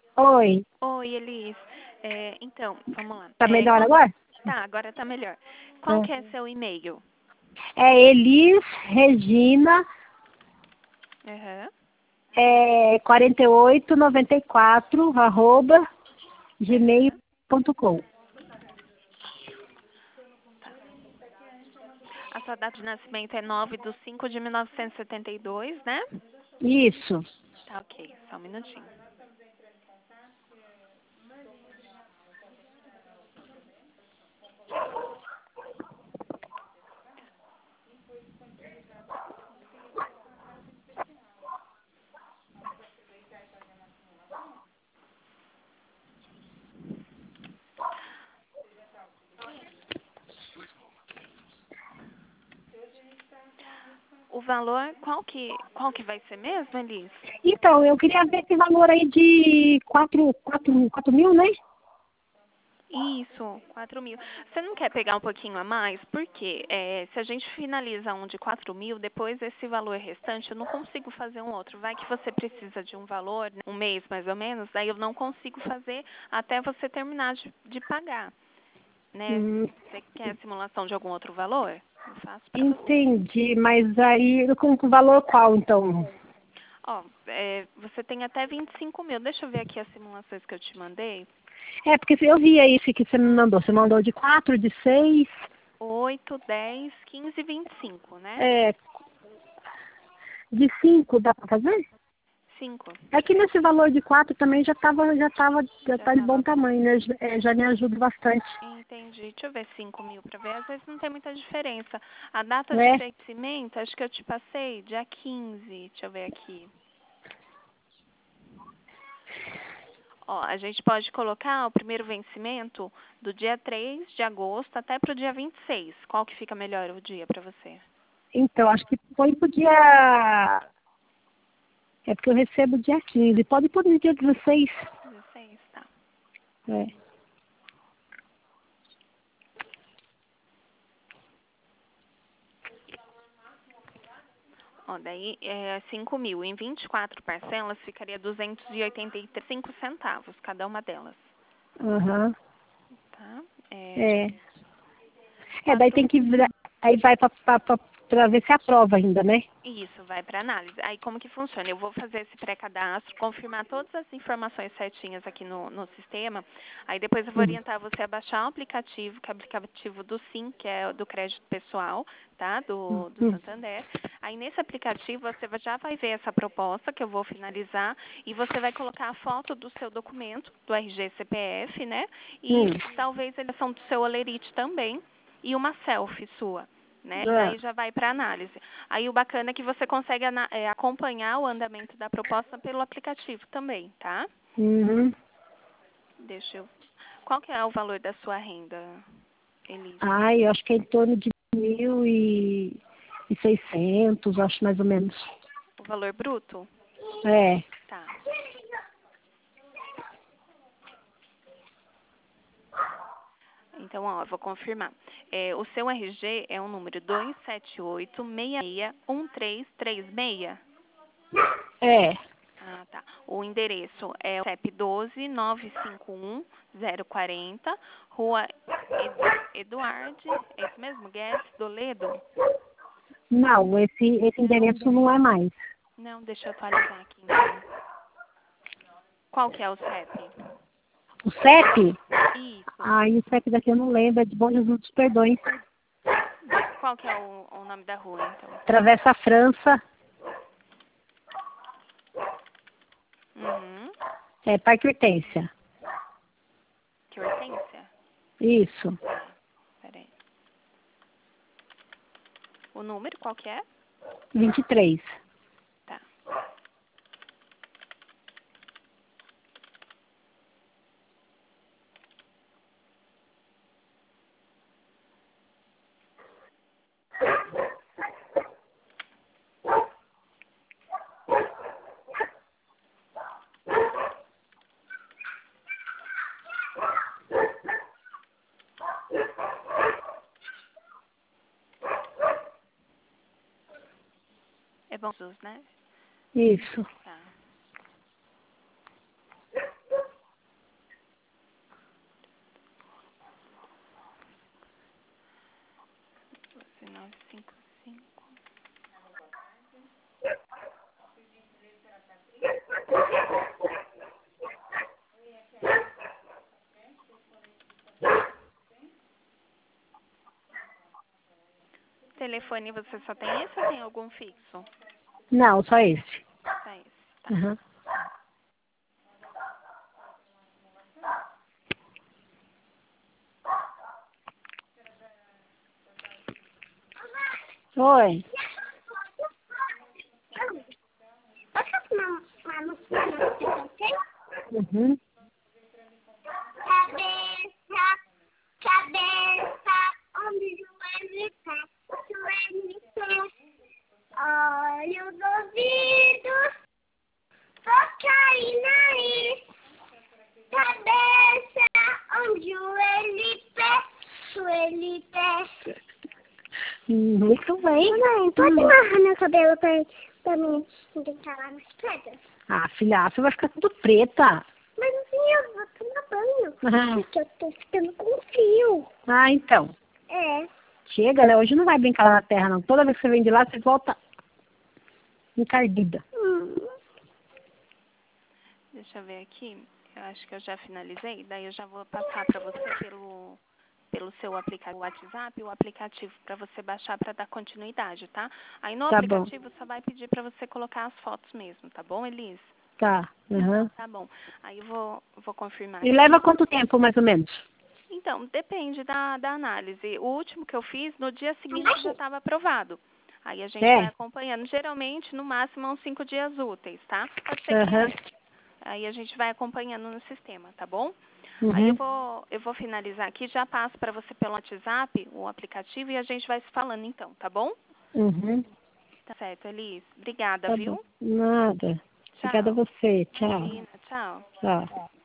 Oi, Oi, Elis. Então, vamos lá. tá melhor agora? Tá, agora tá melhor. Qual É, que é seu e-mail? é Elis Regina, Aham. 4894, Aham. gmail.com. Tá. A sua data de nascimento é 9/5/1972, né? Isso. Tá, ok. Só um minutinho. O valor, qual que vai ser mesmo, Elis? Então, eu queria ver esse valor aí de 4 mil, né? Isso, 4.000. Você não quer pegar um pouquinho a mais? Porque se a gente finaliza um de 4.000, depois esse valor restante eu não consigo fazer um outro. Vai que você precisa de um valor, né, um mês mais ou menos, daí eu não consigo fazer até você terminar de pagar, né? Hum, Você quer a simulação de algum outro valor? Eu faço para você. entendi, mas aí com valor qual, então? Ó, você tem até 25.000. Deixa eu ver aqui as simulações que eu te mandei. É, porque eu vi aí esse que você me mandou. Você mandou de 4, de 6, 8, 10, 15 e 25, né? é, de 5 dá pra fazer? 5. É que nesse valor de 4 também já Já tá de bom estava. tamanho, né? Já me ajuda bastante, Entendi. Deixa eu ver 5.000 para ver. Às vezes não tem muita diferença. A data de né? vencimento, acho que eu te passei dia 15. Deixa eu ver aqui. Ó, a gente pode colocar o primeiro vencimento do dia 3 de agosto até para o dia 26. Qual que fica melhor o dia para você? Então, acho que põe pro dia. É porque eu recebo dia 15. Pode pôr no dia 16. 16, tá. É. Ó, daí 5.000. Em 24 parcelas ficaria 285 centavos cada uma delas, Aham. tá? Deixa eu É. ver. Daí tem 4. que. Aí vai pra ver se aprova ainda, né? Isso, vai para análise. Aí como que funciona? Eu vou fazer esse pré-cadastro, confirmar todas as informações certinhas aqui no sistema. Aí depois eu vou Uhum. orientar você a baixar o aplicativo, que é o aplicativo do Sim, que é o do crédito pessoal, tá? Do Uhum. Santander. Aí nesse aplicativo você já vai ver essa proposta que eu vou finalizar e você vai colocar a foto do seu documento, do RG CPF, né? E Hum. talvez a eleição do seu olerite também e uma selfie sua. Né? E Ah. daí já vai para análise. Aí o bacana é que você consegue acompanhar o andamento da proposta pelo aplicativo também, tá? Uhum. Deixa eu. Qual que é o valor da sua renda, Elis? Ai, eu acho que é em torno de 1.600, acho mais ou menos. O valor bruto? É. Tá. Então, ó, eu vou confirmar. O seu RG é o número 278661336. É. Ah, tá. O endereço é o CEP 12 951 040, Rua Eduardo, é isso mesmo? Guedes Doledo? Não, esse Não. endereço não é mais. Não, deixa eu atualizar aqui então. Qual que é o CEP? O CEP? Isso. Ai, o CEP daqui eu não lembro, é de Bom Jesus dos Perdões. Qual que é o nome da rua, então? Travessa a França, Uhum. Parque Hortência. Que Hortência? Isso. Tá, peraí. O número, qual que é? 23. Tá. Bom Jesus, né? Isso. Tá. 955. Telefone você só tem esse ou tem algum fixo? Não, só esse. Só esse, tá. Uhum. Oi. Uhum. Cabeça, ombro, joelho e pé, joelho e pé, olhos, ouvidos, boca e nariz, cabeça, ombro, joelho e pé, joelho e pé. Muito bem. Mãe, pode amarrar meu cabelo pra mim deitar lá nas pedras? Ah, filha, você vai ficar tudo preta. Mas assim, eu vou tomar banho, Ah, porque eu tô ficando com frio. então. É. Chega, né? Hoje não vai brincar lá na terra, não. Toda vez que você vem de lá, você volta encardida. Deixa eu ver aqui. Eu acho que eu já finalizei. Daí eu já vou passar para você pelo seu aplicativo WhatsApp, o aplicativo para você baixar para dar continuidade, tá? Aí no Tá bom. aplicativo só vai pedir para você colocar as fotos mesmo, tá bom, Elis? Tá. Uhum. Tá bom. Aí eu vou confirmar E aqui. leva quanto tempo, mais ou menos? Então, depende da análise. O último que eu fiz, no dia seguinte já estava aprovado. Aí a gente vai É. acompanhando, geralmente, no máximo, uns 5 dias úteis, tá? Pode ser que Uhum. menos. Aí a gente vai acompanhando no sistema, tá bom? Aí Uhum. eu vou finalizar aqui, já passo para você pelo WhatsApp, o aplicativo, e a gente vai se falando então, tá bom? Uhum. Tá certo, Elis. Obrigada, Tá bom. viu? Nada. Obrigada a Tchau. você. Tchau. Imagina, tchau. Tchau.